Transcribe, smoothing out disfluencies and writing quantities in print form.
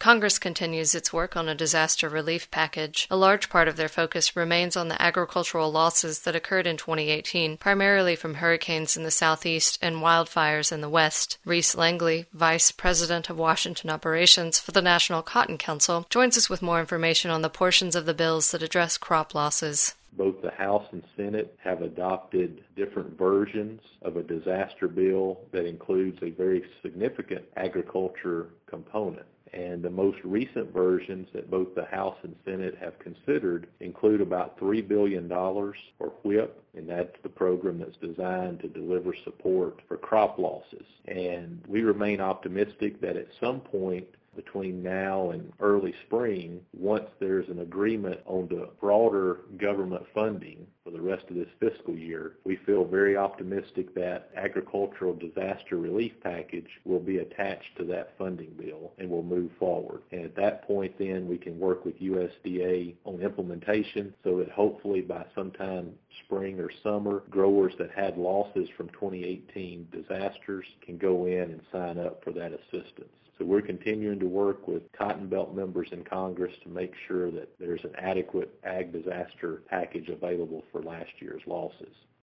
Congress continues its work on a disaster relief package. A large part of their focus remains on the agricultural losses that occurred in 2018, primarily from hurricanes in the southeast and wildfires in the west. Reese Langley, Vice President of Washington Operations for the National Cotton Council, joins us with more information on the portions of the bills that address crop losses. Both the House and Senate have adopted different versions of a disaster bill that includes a very significant agriculture component. And the most recent versions that both the House and Senate have considered include about $3 billion for WHIP, and that's the program that's designed to deliver support for crop losses. And we remain optimistic that at some point between now and early spring, once there's an agreement on the broader government funding for the rest of this fiscal year, we feel very optimistic that agricultural disaster relief package will be attached to that funding bill and will move forward. And at that point then we can work with USDA on implementation so that hopefully by sometime spring or summer, growers that had losses from 2018 disasters can go in and sign up for that assistance. So we're continuing to work with Cotton Belt members in Congress to make sure that there's an adequate ag disaster package available for last year's losses.